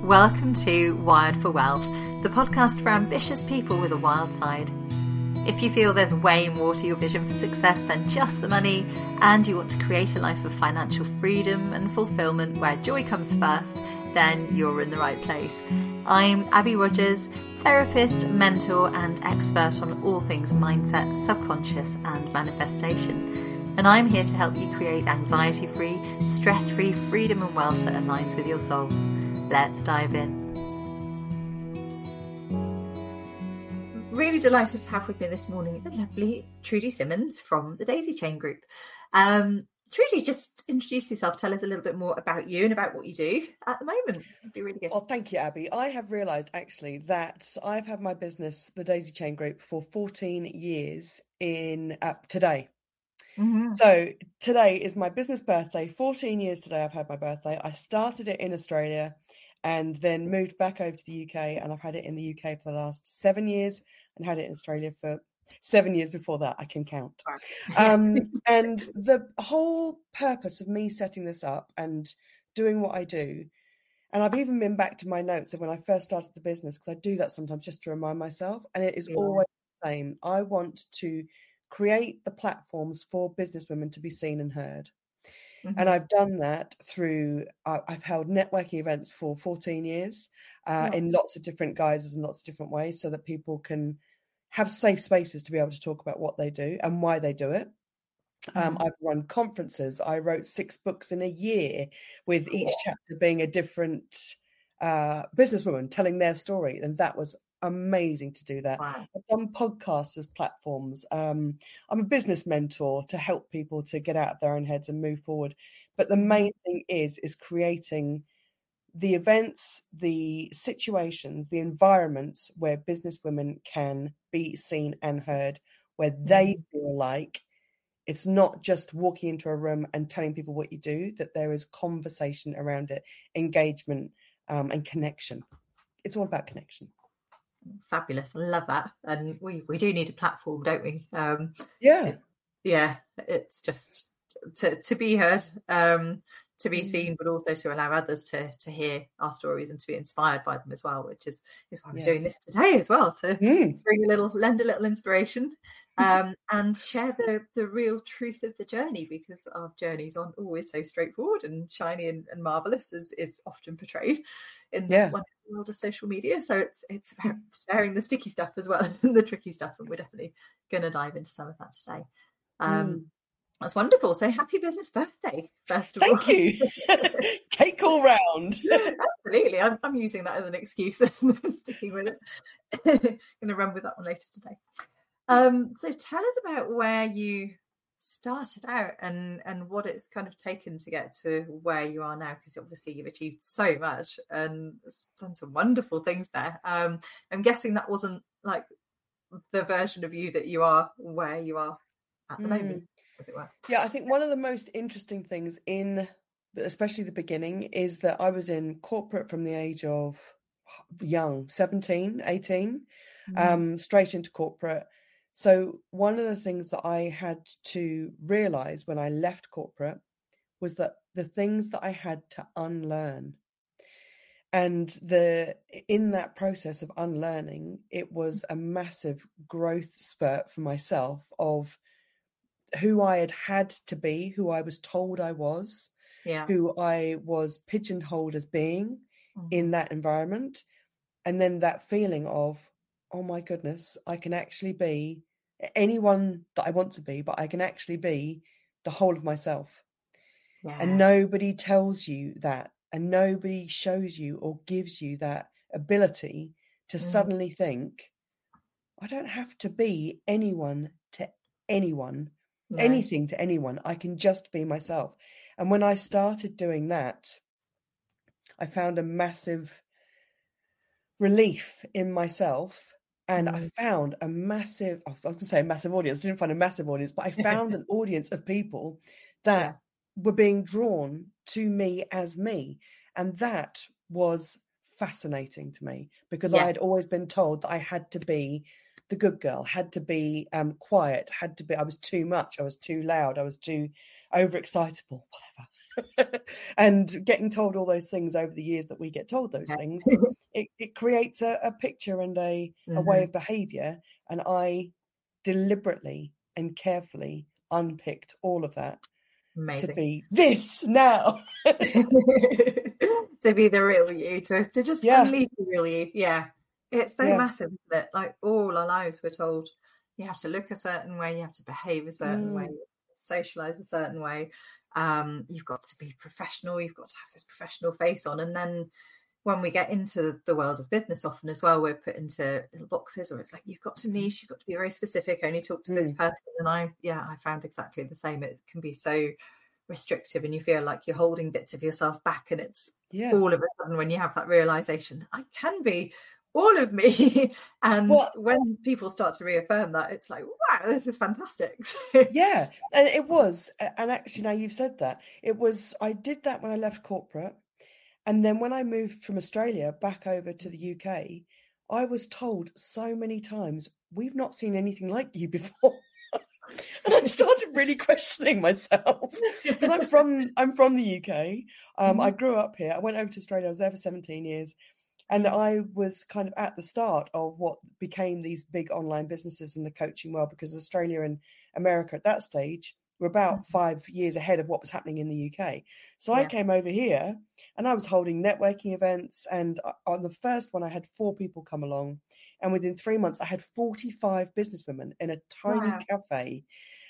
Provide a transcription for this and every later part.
Welcome to Wired for Wealth, the podcast for ambitious people with a wild side. If you feel there's way more to your vision for success than just the money, and you want to create a life of financial freedom and fulfillment where joy comes first, then you're in the right place. I'm Abby Rogers, therapist, mentor, and expert on all things mindset, subconscious, and manifestation. And I'm here to help you create anxiety-free, stress-free freedom and wealth that aligns with your soul. Let's dive in. Really delighted to have with me this morning the lovely Trudy Simmons from the Daisy Chain Group. Trudy, just introduce yourself. Tell us a little bit more about you and about what you do at the moment. It'd be really good. Well, thank you, Abby. I have realised actually that I've had my business, the Daisy Chain Group, for 14 years in today. Mm-hmm. So today is my business birthday. 14 years today I've had my birthday. I started it in Australia and then moved back over to the UK, and I've had it in the UK for the last 7 years and had it in Australia for 7 years before that. I can count. And the whole purpose of me setting this up and doing what I do, and I've even been back to my notes of when I first started the business, because I do that sometimes just to remind myself, and it is always the same. I want to create the platforms for businesswomen to be seen and heard. Mm-hmm. And I've done that through, I've held networking events for 14 years in lots of different guises and lots of different ways, so that people can have safe spaces to be able to talk about what they do and why they do it. I've run conferences. I wrote 6 books in a year, with each chapter being a different businesswoman telling their story. And that was amazing to do that. Wow. I've done podcasts as platforms. I'm a business mentor to help people to get out of their own heads and move forward. But the main thing is creating the events, the situations, the environments where businesswomen can be seen and heard, where they feel like it's not just walking into a room and telling people what you do, that there is conversation around it, engagement, and connection. It's all about connection. Fabulous. I love that. And we do need a platform, don't we? It's just to be heard, to be seen, but also to allow others to hear our stories and to be inspired by them as well, which is why we're doing this today as well. So lend a little inspiration and share the real truth of the journey, because our journeys aren't always so straightforward and shiny and marvelous as is often portrayed in the wonderful world of social media. So it's about sharing the sticky stuff as well and the tricky stuff, and we're definitely going to dive into some of that today. That's wonderful. So happy business birthday, first of all. Thank you. Cake all round. Absolutely. I'm using that as an excuse and sticking with it. Going to run with that one later today. So tell us about where you started out and what it's kind of taken to get to where you are now, because obviously you've achieved so much and done some wonderful things there. I'm guessing that wasn't like the version of you that you are where you are at the moment. As it were. Yeah, I think one of the most interesting things especially the beginning, is that I was in corporate from the age of young, 17, 18, straight into corporate. So one of the things that I had to realize when I left corporate was that the things that I had to unlearn, and in that process of unlearning, it was a massive growth spurt for myself of who I had to be, who I was told I was, who I was pigeonholed as being in that environment. And then that feeling of, oh my goodness, I can actually be anyone that I want to be, but I can actually be the whole of myself. Yeah. And nobody tells you that, and nobody shows you or gives you that ability to suddenly think, I don't have to be anyone to anyone. No. Anything to anyone. I can just be myself. And when I started doing that, I found a massive relief in myself, and I found I was going to say a massive audience. I didn't find a massive audience, but I found an audience of people that were being drawn to me as me. And that was fascinating to me, because I had always been told that I had to be the good girl, had to be quiet, I was too much, I was too loud, I was too overexcitable, And getting told all those things over the years that we get told those things, it creates a picture and a way of behavior. And I deliberately and carefully unpicked all of that. Amazing. To be this now. To be the real you, to just unleash the real you. Yeah. It's so massive, isn't it? Like all our lives we're told you have to look a certain way, you have to behave a certain way, socialize a certain way. You've got to be professional, you've got to have this professional face on. And then when we get into the world of business, often as well, we're put into little boxes, or it's like, you've got to niche, you've got to be very specific, only talk to this person. And I found exactly the same. It can be so restrictive, and you feel like you're holding bits of yourself back. And it's all of a sudden when you have that realization, I can be all of me. And when people start to reaffirm that, it's like, wow, this is fantastic. And it was. And actually, now you've said that, I did that when I left corporate. And then when I moved from Australia back over to the UK, I was told so many times, we've not seen anything like you before. And I started really questioning myself, because I'm from the UK. I grew up here. I went over to Australia. I was there for 17 years. And I was kind of at the start of what became these big online businesses in the coaching world, because Australia and America at that stage were about 5 years ahead of what was happening in the UK. So I came over here and I was holding networking events. And on the first one, I had 4 people come along. And within 3 months, I had 45 businesswomen in a tiny cafe.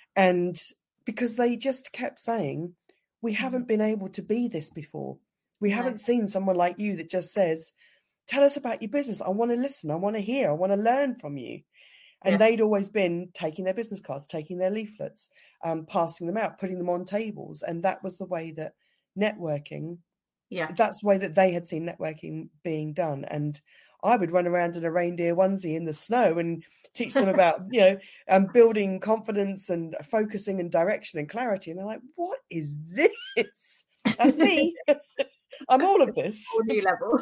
And because they just kept saying, we haven't been able to be this before. We haven't seen someone like you that just says, tell us about your business. I want to listen. I want to hear. I want to learn from you. And they'd always been taking their business cards, taking their leaflets, passing them out, putting them on tables. And that was the way that networking, that's the way that they had seen networking being done. And I would run around in a reindeer onesie in the snow and teach them about, building confidence and focusing and direction and clarity. And they're like, what is this? That's me. I'm all of this. Whole new level.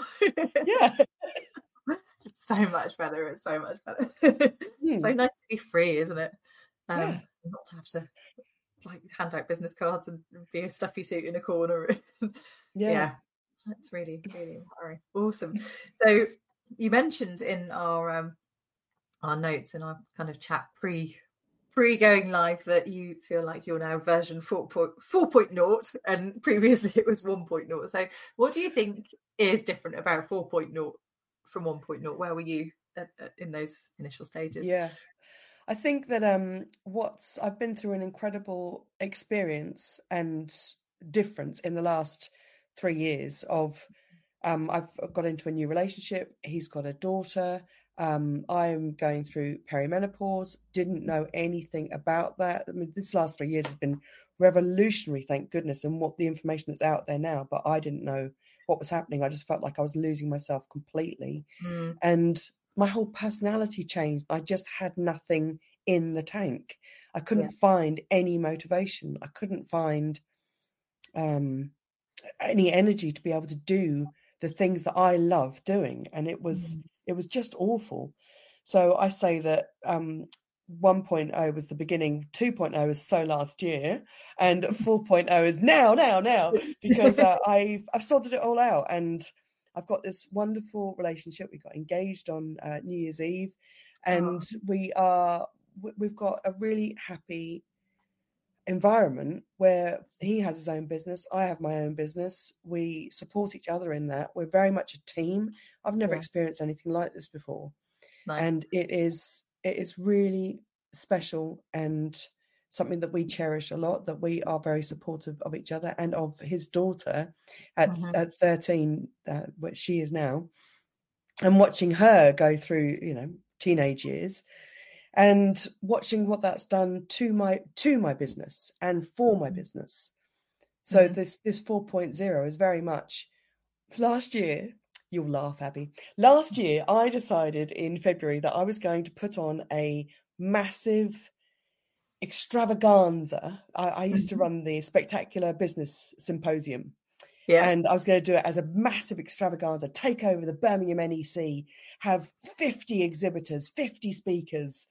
It's so much better. It's so much better. So nice to be free, isn't it? Not to have to like hand out business cards and be a stuffy suit in a corner. That's really, really empowering. Awesome. So you mentioned in our notes in our kind of chat pre going live that you feel like you're now version 4.0 and previously it was 1.0. So what do you think is different about 4.0 from 1.0? Where were you in those initial stages? I think that I've been through an incredible experience and difference in the last 3 years of I've got into a new relationship. He's got a daughter. I'm going through perimenopause. Didn't know anything about that. I mean, this last 3 years has been revolutionary, thank goodness, and what the information that's out there now. But I didn't know what was happening. I just felt like I was losing myself completely. And my whole personality changed. I just had nothing in the tank. I couldn't find any motivation. I couldn't find any energy to be able to do the things that I love doing. And it was just awful. So I say that 1.0 was the beginning, 2.0 is so last year, and 4.0 is now, because I've sorted it all out. And I've got this wonderful relationship. We got engaged on New Year's Eve, and we've got a really happy environment where he has his own business, I have my own business. We support each other in that. We're very much a team. I've never experienced anything like this before. And it is really special and something that we cherish a lot, that we are very supportive of each other and of his daughter at 13, which she is now, and watching her go through, teenage years, and watching what that's done to my business and for my business. So this 4.0 is very much last year. You'll laugh, Abby. Last year, I decided in February that I was going to put on a massive extravaganza. I used to run the Spectacular Business Symposium. And I was going to do it as a massive extravaganza, take over the Birmingham NEC, have 50 exhibitors, 50 speakers,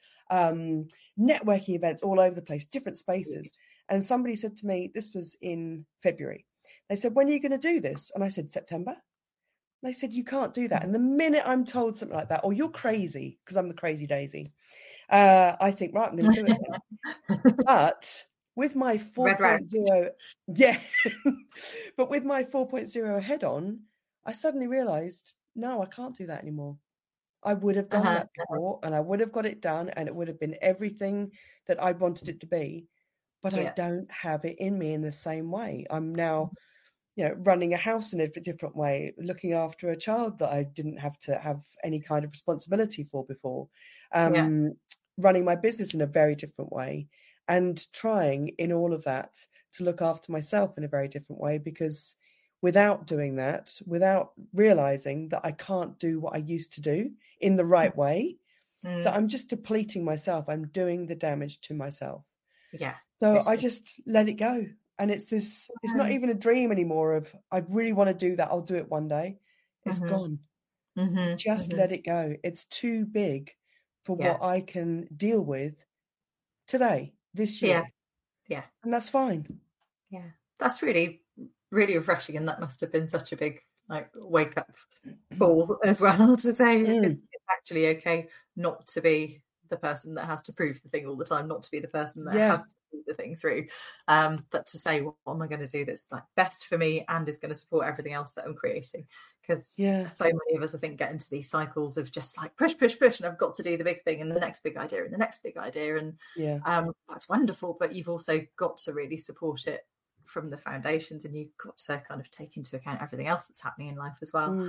networking events all over the place, different spaces. And somebody said to me, this was in February, They said, when are you going to do this? And I said, September. They said, you can't do that. And the minute I'm told something like that, or you're crazy, because I'm the crazy Daisy, I think, right, I'm going to do it then. But with my 4.0, yeah, but with my 4.0 head on, I suddenly realised, no, I can't do that anymore. I would have done that before, and I would have got it done, and it would have been everything that I wanted it to be. But I don't have it in me in the same way. I'm now, running a house in a different way, looking after a child that I didn't have to have any kind of responsibility for before, running my business in a very different way, and trying in all of that to look after myself in a very different way, because without doing that, without realizing that I can't do what I used to do in the right way, that I'm just depleting myself. I'm doing the damage to myself. Yeah. So I just let it go. And it's not even a dream anymore of, I really want to do that. I'll do it one day. It's gone. Just let it go. It's too big for what I can deal with today, this year. Yeah. And that's fine. Yeah. That's really, really refreshing. And that must have been such a big wake up call as well, to say it's actually okay not to be the person that has to prove the thing all the time, not to be the person that has to do the thing through, but to say, what am I going to do that's best for me and is going to support everything else that I'm creating? Because so many of us, I think, get into these cycles of just push, and I've got to do the big thing and the next big idea and the next big idea, and that's wonderful, but you've also got to really support it from the foundations, and you've got to kind of take into account everything else that's happening in life as well.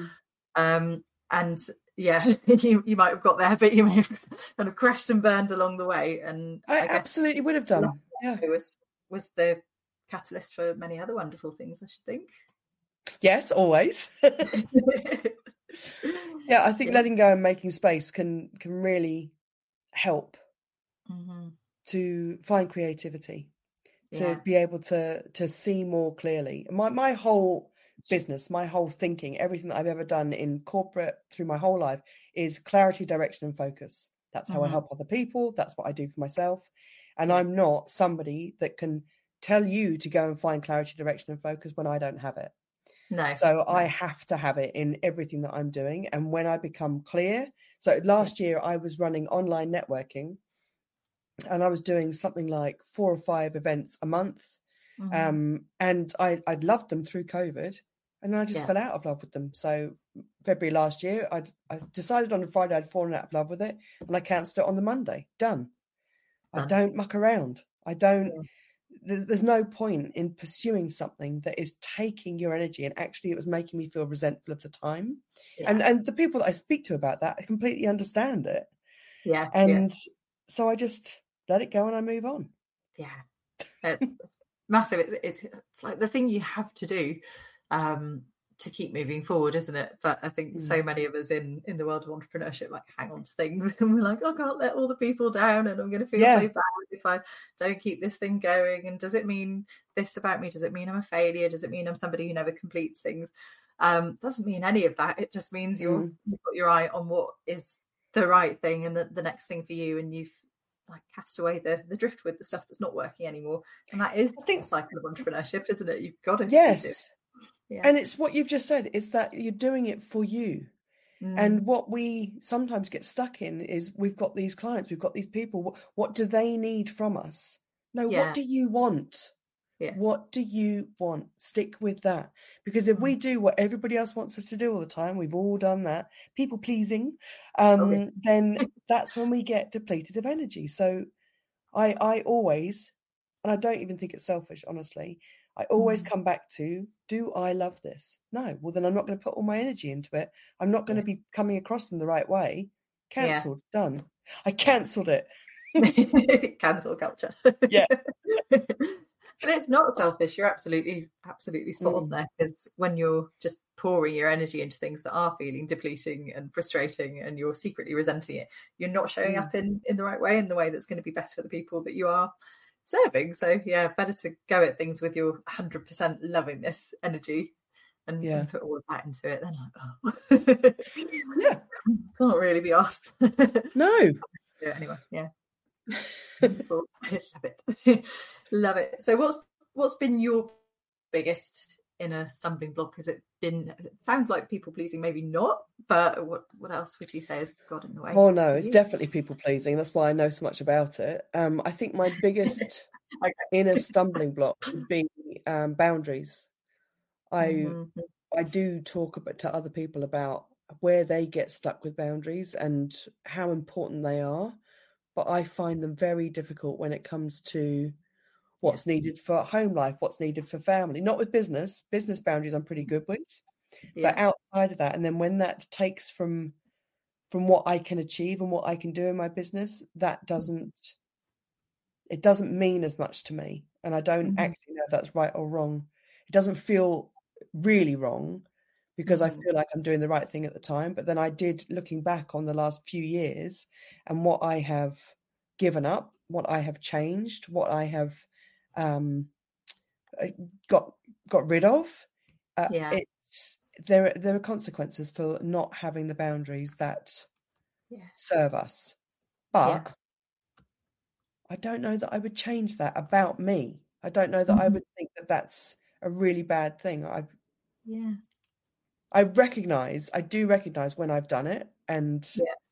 And you might have got there, but you may have kind of crashed and burned along the way. And I absolutely would have done. Yeah, it was the catalyst for many other wonderful things, I should think. Yes, always. Yeah, I think letting go and making space can really help to find creativity, to be able to see more clearly. My whole business, my whole thinking, everything that I've ever done in corporate through my whole life is clarity, direction, and focus. That's how I help other people. That's what I do for myself. And I'm not somebody that can tell you to go and find clarity, direction, and focus when I don't have it. No. So I have to have it in everything that I'm doing. And when I become clear, so last year I was running online networking, and I was doing something like 4 or 5 events a month. And I'd loved them through COVID, and then I just fell out of love with them. So February last year, I decided on a Friday I'd fallen out of love with it, and I cancelled it on the Monday. Done. I don't muck around. There's no point in pursuing something that is taking your energy, and actually it was making me feel resentful of the time. And the people that I speak to about that, I completely understand it. So I just let it go and I move on. It's massive. It's like the thing you have to do to keep moving forward, isn't it? But I think so many of us in the world of entrepreneurship hang on to things, and we're like, I can't let all the people down, and I'm going to feel so bad if I don't keep this thing going. And does it mean this about me? Does it mean I'm a failure? Does it mean I'm somebody who never completes things? Doesn't mean any of that. It just means you've got your eye on what is the right thing and the next thing for you, and you've cast away the driftwood, the stuff that's not working anymore. And that is, I think, the cycle of entrepreneurship, isn't it? You've got to do it. And it's what you've just said, is that you're doing it for you. And what we sometimes get stuck in is we've got these clients, we've got these people, what do they need from us? No, what do you want? What do you want? Stick with that. Because if we do what everybody else wants us to do all the time, we've all done that, people pleasing, then that's when we get depleted of energy. So I always, and I don't even think it's selfish, honestly, I always come back to, do I love this? No. Well, then I'm not going to put all my energy into it. I'm not going to be coming across in the right way. Cancelled. Done. I cancelled it. Cancel culture. Yeah. But it's not selfish. You're absolutely spot on there, because when you're just pouring your energy into things that are feeling depleting and frustrating, and you're secretly resenting it, you're not showing up in the right way, in the way that's going to be best for the people that you are serving. So better to go at things with your 100% loving this energy and put all of that into it. Then can't really be asked. No. Anyway, love it. Love it. So what's been your biggest inner stumbling block? Has it been, it sounds like people pleasing, maybe not, but what else would you say has got in the way? Oh no, it's definitely people pleasing. That's why I know so much about it. I think my biggest inner stumbling block would be boundaries. I do talk to other people about where they get stuck with boundaries and how important they are, but I find them very difficult when it comes to what's needed for home life, what's needed for family. Not with business boundaries I'm pretty good with, but outside of that, and then when that takes from what I can achieve and what I can do in my business, it doesn't mean as much to me, and I don't actually know if that's right or wrong. It doesn't feel really wrong because I feel like I'm doing the right thing at the time, but then I did, looking back on the last few years and what I have given up, what I have changed, what I have got rid of. There are consequences for not having the boundaries that serve us, but I don't know that I would change that about me. I don't know that I would think that that's a really bad thing. I do recognize when I've done it, and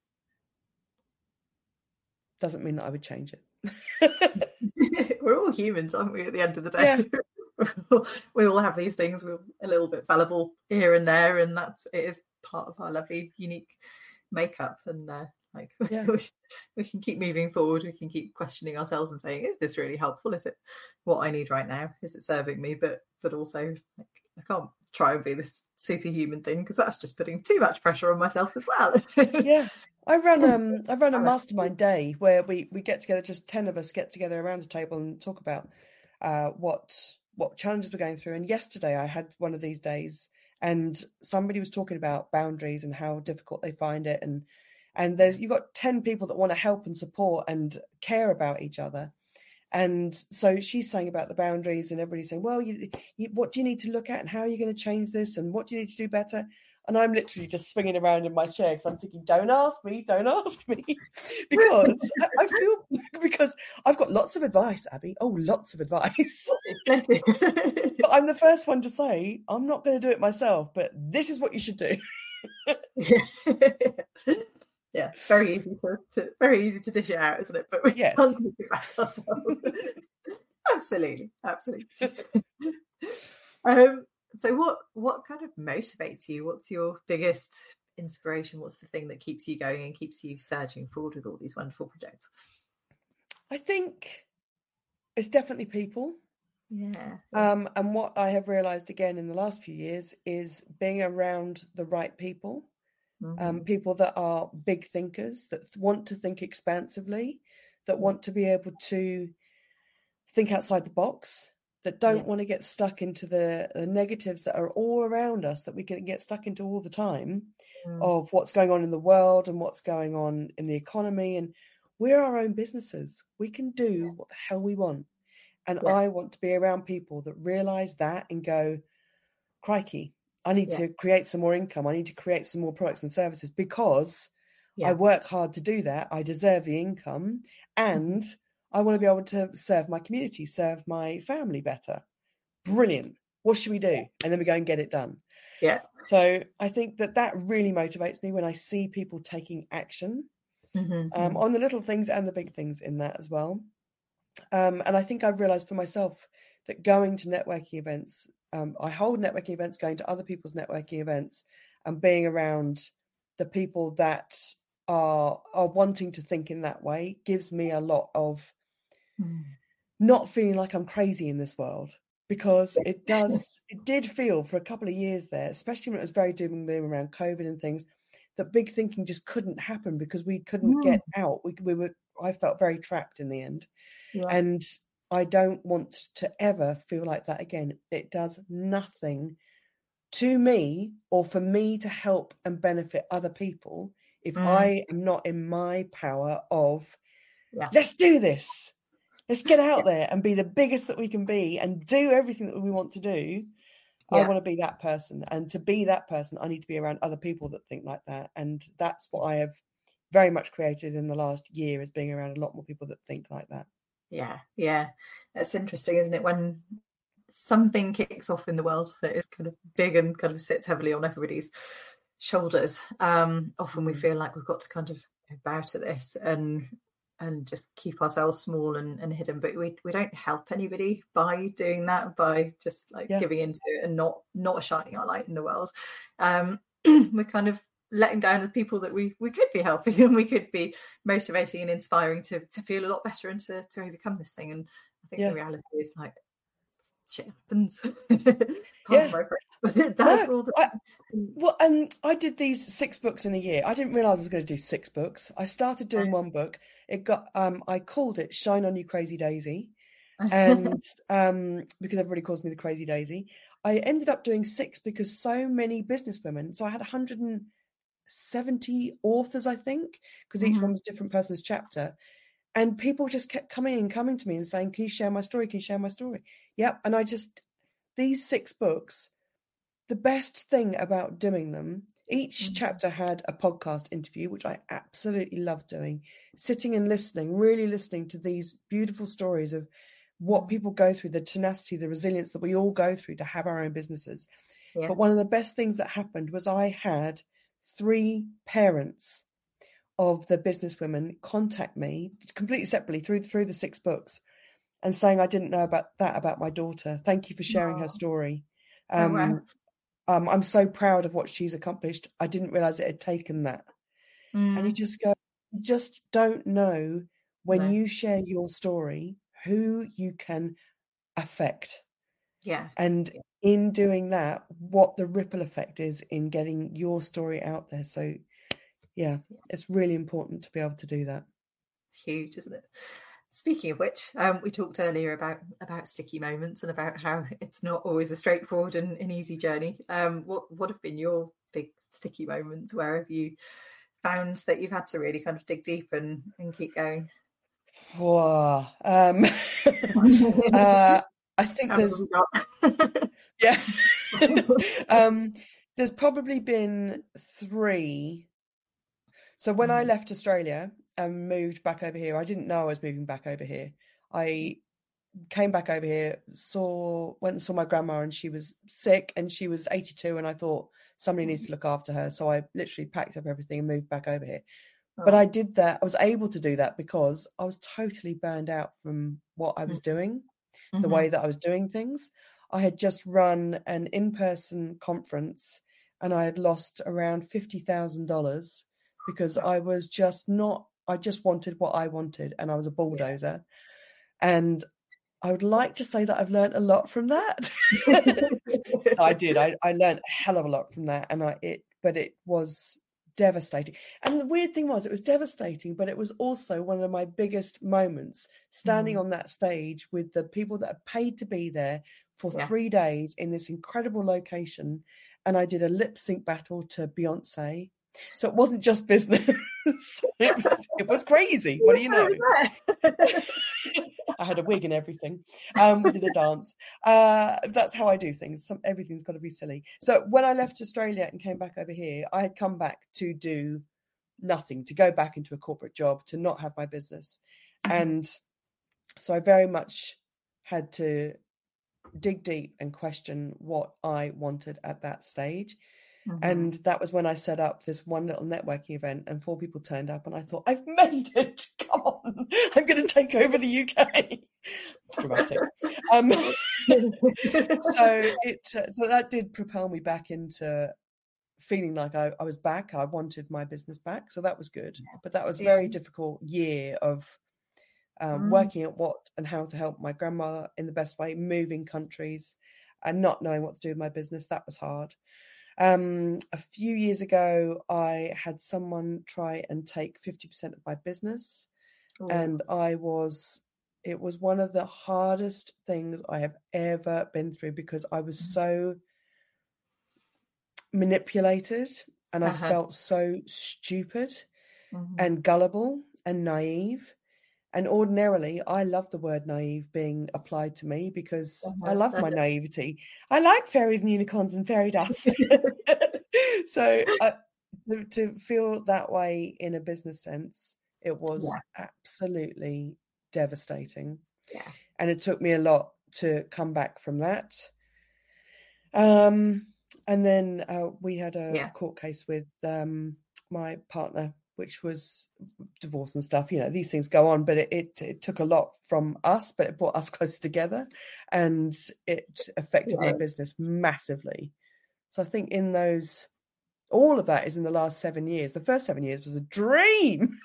doesn't mean that I would change it. We're all humans, aren't we, at the end of the day? We all have these things. We're a little bit fallible here and there, and it is part of our lovely, unique makeup. And we can keep moving forward. We can keep questioning ourselves and saying, is this really helpful? Is it what I need right now? Is it serving me? But also, I can't try and be this superhuman thing, because that's just putting too much pressure on myself as well. I run a mastermind day where we get together, just 10 of us get together around a table and talk about what challenges we're going through. And yesterday I had one of these days, and somebody was talking about boundaries and how difficult they find it, and you've got 10 people that want to help and support and care about each other. And so she's saying about the boundaries, and everybody's saying, well, what do you need to look at, and how are you going to change this, and what do you need to do better? And I'm literally just swinging around in my chair because I'm thinking, don't ask me, because I feel, because I've got lots of advice, Abby. Oh, lots of advice. But I'm the first one to say, I'm not going to do it myself, but this is what you should do. Yeah, very easy to dish it out, isn't it? But we can't keep it back ourselves. Absolutely. So what kind of motivates you? What's your biggest inspiration? What's the thing that keeps you going and keeps you surging forward with all these wonderful projects? I think it's definitely people. Yeah. And what I have realized again in the last few years is being around the right people. People that are big thinkers, that want to think expansively, that want to be able to think outside the box, that don't want to get stuck into the negatives that are all around us, that we can get stuck into all the time, of what's going on in the world and what's going on in the economy. And we're our own businesses. We can do what the hell we want. And I want to be around people that realize that and go, crikey, I need to create some more income. I need to create some more products and services because I work hard to do that. I deserve the income, and I want to be able to serve my community, serve my family better. Brilliant. What should we do? And then we go and get it done. Yeah. So I think that really motivates me when I see people taking action on the little things and the big things in that as well. And I think I've realized for myself that going to networking events, I hold networking events, going to other people's networking events, and being around the people that are wanting to think in that way gives me a lot of not feeling like I'm crazy in this world, because it did feel for a couple of years there, especially when it was very doom and gloom around COVID and things, that big thinking just couldn't happen because we couldn't get out. I felt very trapped in the end. And I don't want to ever feel like that again. It does nothing to me or for me to help and benefit other people if I am not in my power of, let's do this. Let's get out there and be the biggest that we can be and do everything that we want to do. I want to be that person. And to be that person, I need to be around other people that think like that. And that's what I have very much created in the last year, is being around a lot more people that think like that. Yeah. It's interesting, isn't it? When something kicks off in the world that is kind of big and kind of sits heavily on everybody's shoulders. Often we feel like we've got to kind of bow to this and just keep ourselves small and hidden, but we don't help anybody by doing that, by just like giving into it and not shining our light in the world. We're kind of letting down the people that we could be helping, and we could be motivating and inspiring to feel a lot better and to overcome this thing. And I think the reality is like shit happens. I did these 6 books in a year. I didn't realize I was going to do 6 books. I started doing one book. It got I called it Shine On You Crazy Daisy, and because everybody calls me the Crazy Daisy. I ended up doing 6 because so many businesswomen. So I had 170 authors, I think, because each one was a different person's chapter. And people just kept coming to me and saying, can you share my story? Can you share my story? Yep. And these 6 books, the best thing about doing them, each chapter had a podcast interview, which I absolutely loved doing, sitting and listening, really listening to these beautiful stories of what people go through, the tenacity, the resilience that we all go through to have our own businesses. Yeah. But one of the best things that happened was I had 3 parents of the businesswomen contact me completely separately through the 6 books and saying, I didn't know about my daughter. Thank you for sharing her story. I'm so proud of what she's accomplished. I didn't realize it had taken that. And you just don't know when you share your story, who you can affect. Yeah. And in doing that, what the ripple effect is in getting your story out there. So yeah, it's really important to be able to do that. Huge, isn't it? Speaking of which, we talked earlier about sticky moments and about how it's not always a straightforward and easy journey. What have been your big sticky moments? Where have you found that you've had to really kind of dig deep and keep going? Whoa. I think there's probably been 3. So when I left Australia and moved back over here, I didn't know I was moving back over here. I came back over here, went and saw my grandma, and she was sick and she was 82, and I thought somebody needs to look after her. So I literally packed up everything and moved back over here. Oh. But I did that. I was able to do that because I was totally burned out from what I was doing, the way that I was doing things. I had just run an in-person conference and I had lost around $50,000 because I was just I just wanted what I wanted, and I was a bulldozer. Yeah. And I would like to say that I've learned a lot from that. I did. I learned a hell of a lot from that, but it was devastating. And the weird thing was, it was devastating, but it was also one of my biggest moments, standing on that stage with the people that are paid to be there for 3 days in this incredible location. And I did a lip sync battle to Beyonce. So it wasn't just business. It was crazy. What do you know? I had a wig and everything. We did a dance. That's how I do things. Everything's got to be silly. So when I left Australia and came back over here, I had come back to do nothing, to go back into a corporate job, to not have my business. And so I very much had to dig deep and question what I wanted at that stage. And that was when I set up this one little networking event, and 4 people turned up, and I thought, I've made it. Come on, I'm going to take over the UK. Dramatic. So that did propel me back into feeling like I was back. I wanted my business back, so that was good. But that was a very difficult year of working at what and how to help my grandmother in the best way, moving countries, and not knowing what to do with my business. That was hard. A few years ago, I had someone try and take 50% of my business. Ooh. And it was one of the hardest things I have ever been through, because I was so manipulated, and I felt so stupid and gullible and naive. And ordinarily, I love the word naive being applied to me, because I love my naivety. I like fairies and unicorns and fairy dust. So to feel that way in a business sense, it was absolutely devastating. Yeah. And it took me a lot to come back from that. And then we had a court case with my partner, which was divorce and stuff. These things go on, but it took a lot from us, but it brought us close together, and it affected my business massively. So I think all of that is in the last 7 years. The first 7 years was a dream.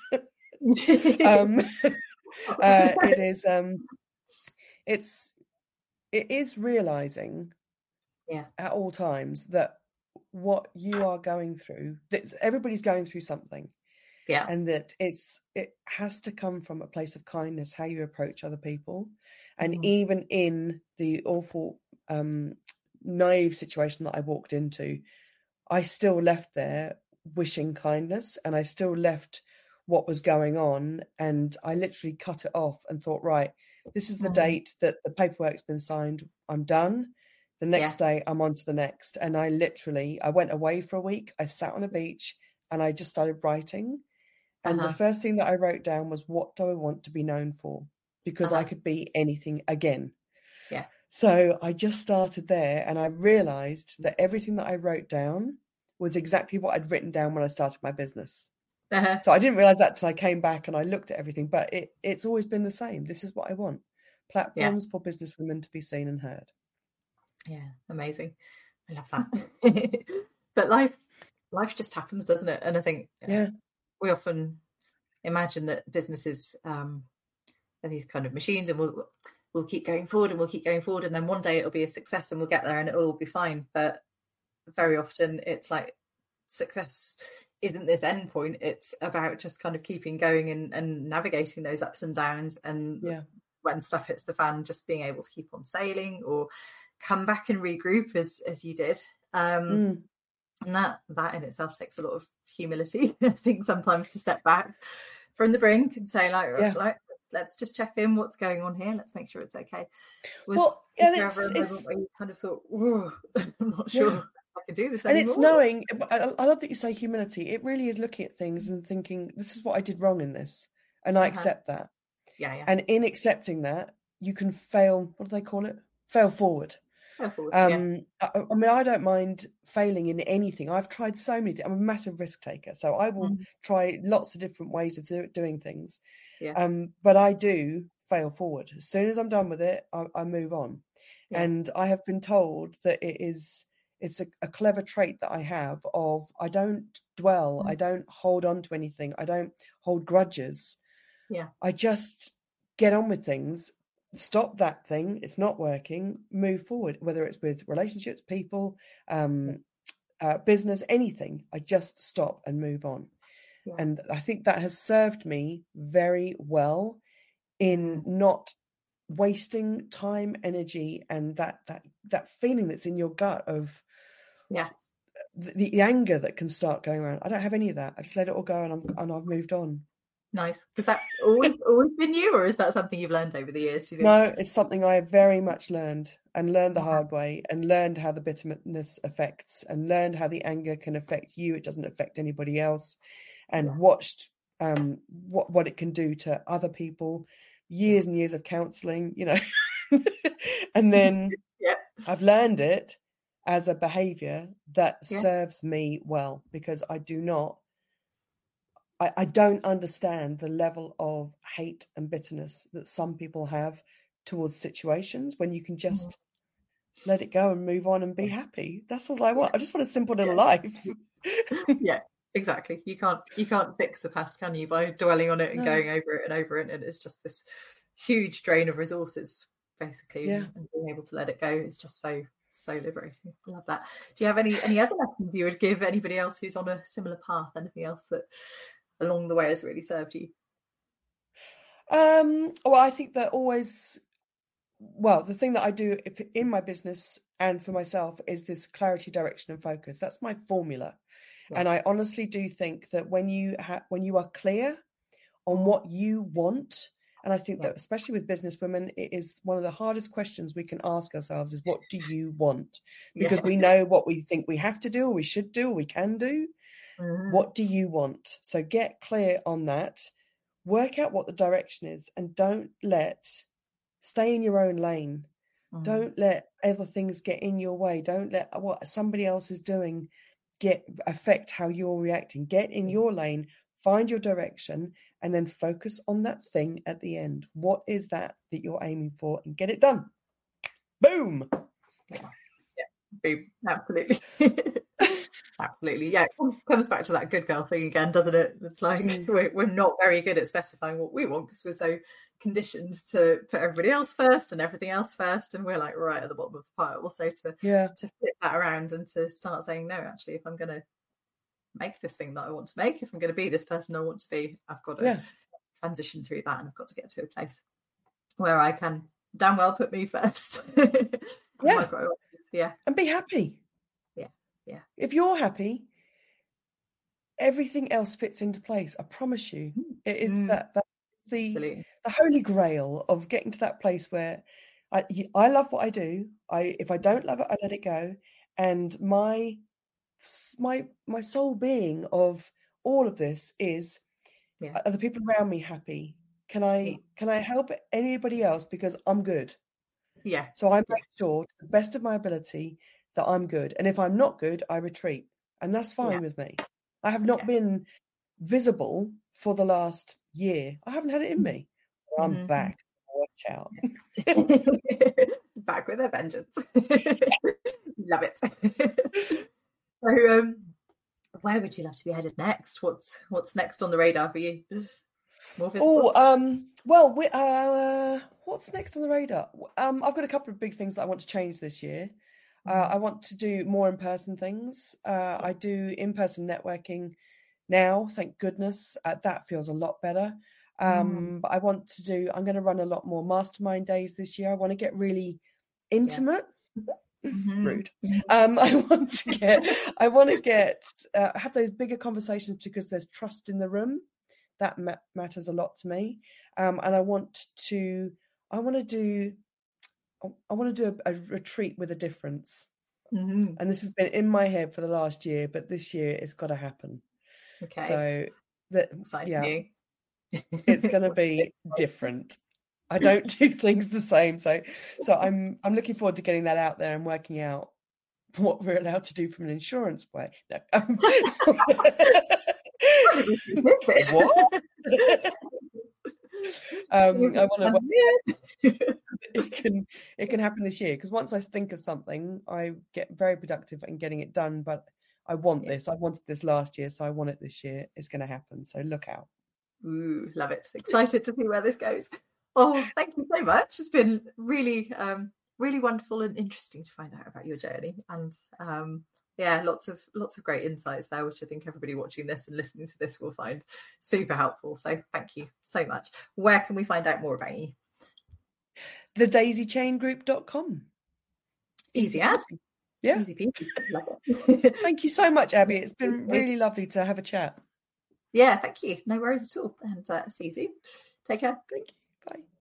It is realizing at all times that what you are going through, that everybody's going through something, and that it has to come from a place of kindness, how you approach other people. And even in the awful naive situation that I walked into, I still left there wishing kindness, and I still left what was going on, and I literally cut it off and thought, right, this is the date that the paperwork's been signed. I'm done. The next day I'm on to the next. And I went away for a week. I sat on a beach and I just started writing. And the first thing that I wrote down was, what do I want to be known for? Because I could be anything again. Yeah. So I just started there, and I realized that everything that I wrote down was exactly what I'd written down when I started my business. So I didn't realize that till I came back and I looked at everything, but it's always been the same. This is what I want. Platforms for business women to be seen and heard. Yeah, amazing. I love that. But life just happens, doesn't it? And I think we often imagine that businesses are these kind of machines, and we'll keep going forward and we'll keep going forward, and then one day it'll be a success and we'll get there and it'll all be fine. But very often it's like, success isn't this end point. It's about just kind of keeping going and navigating those ups and downs, and when stuff hits the fan, just being able to keep on sailing or come back and regroup as you did. And that in itself takes a lot of humility, I think, sometimes, to step back from the brink and say, let's just check in, what's going on here, let's make sure it's okay. Was there ever a moment where you kind of thought, I'm not sure I can do this anymore? And it's knowing, I love that you say humility. It really is looking at things and thinking, this is what I did wrong in this, and I accept that. And in accepting that, you can fail, what do they call it? Fail forward. I mean, I don't mind failing in anything. I've tried so many things. I'm a massive risk taker, so I will try lots of different ways of doing things. But I do fail forward. As soon as I'm done with it, I move on. And I have been told that it's a clever trait that I have of, I don't dwell, I don't hold on to anything, I don't hold grudges. I just get on with things. Stop that thing, it's not working, move forward, whether it's with relationships, people, business, anything. I just stop and move on. And I think that has served me very well in not wasting time, energy, and that feeling that's in your gut of the anger that can start going around. I don't have any of that. I just let it all go, and I've moved on. Nice. Has that always been you, or is that something you've learned over the years, do you think? No, it's something I very much learned the hard way, and learned how the bitterness affects, and learned how the anger can affect you. It doesn't affect anybody else, and watched what it can do to other people. Years and years of counselling, and then I've learned it as a behaviour that serves me well, because I don't understand the level of hate and bitterness that some people have towards situations when you can just let it go and move on and be happy. That's all I want. I just want a simple little life. Exactly. You can't fix the past, can you, by dwelling on it and going over it and over it, and it's just this huge drain of resources, basically. And being able to let it go is just so liberating. I love that. Do you have any other lessons you would give anybody else who's on a similar path? Anything else that along the way has really served you? Well, I think that the thing that I do in my business and for myself is this clarity, direction, and focus. That's my formula. And I honestly do think that when you are clear on what you want, and I think that especially with business women, it is one of the hardest questions we can ask ourselves is, what do you want? Because we know what we think we have to do, or we should do, or we can do. What do you want? So get clear on that, work out what the direction is, and stay in your own lane. Don't let other things get in your way. Don't let what somebody else is doing affect how you're reacting. Get in your lane, find your direction, and then focus on that thing at the end. What is that you're aiming for, and get it done. Boom. Yeah, boom. Absolutely. Absolutely. Yeah, it comes back to that good girl thing again, doesn't it? It's like we're not very good at specifying what we want because we're so conditioned to put everybody else first and everything else first, and we're like right at the bottom of the pile. So to flip that around and to start saying, no, actually, if I'm going to make this thing that I want to make, if I'm going to be this person I want to be, I've got to transition through that, and I've got to get to a place where I can damn well put me first. And be happy. Yeah. If you're happy, everything else fits into place. I promise you. It is the holy grail of getting to that place where I love what I do. If I don't love it, I let it go. And my sole being of all of this is, are the people around me happy? Can I help anybody else because I'm good? Yeah. So I make sure to the best of my ability that I'm good. And if I'm not good, I retreat. And that's fine with me. I have not been visible for the last year. I haven't had it in me. I'm back. Watch out. Back with a vengeance. Love it. So where would you love to be headed next? What's next on the radar for you? What's next on the radar? I've got a couple of big things that I want to change this year. I want to do more in-person things. I do in-person networking now, thank goodness. That feels a lot better. But I'm going to run a lot more mastermind days this year. I want to get really intimate. Rude. I want to get have those bigger conversations because there's trust in the room. That matters a lot to me. And I want to do a retreat with a difference. And this has been in my head for the last year, but this year it's got to happen. Okay. So it's going to be different. I don't do things the same. So I'm looking forward to getting that out there and working out what we're allowed to do from an insurance way. No. What? I want to. It can happen this year because once I think of something, I get very productive in getting it done. But I want this. I wanted this last year, so I want it this year. It's going to happen. So look out. Ooh, love it! Excited to see where this goes. Oh, thank you so much. It's been really, really wonderful and interesting to find out about your journey, and lots of great insights there, which I think everybody watching this and listening to this will find super helpful. So thank you so much. Where can we find out more about you? thedaisychaingroup.com. Easy as. Yeah. Easy peasy. Love it. Thank you so much, Abby. It's been really lovely to have a chat. Yeah, thank you. No worries at all. And see you soon. Take care. Thank you. Bye.